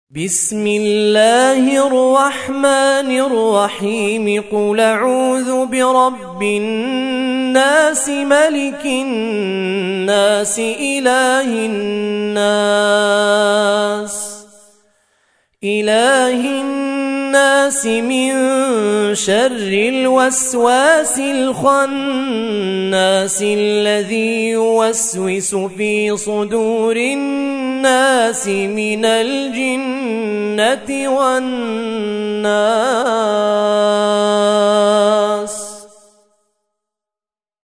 بسم الله الرحمن الرحيم قل أعوذ برب الناس ملك الناس إله الناس من شر الوسواس الخناس الذي يوسوس في صدور الناس من الجنة والناس.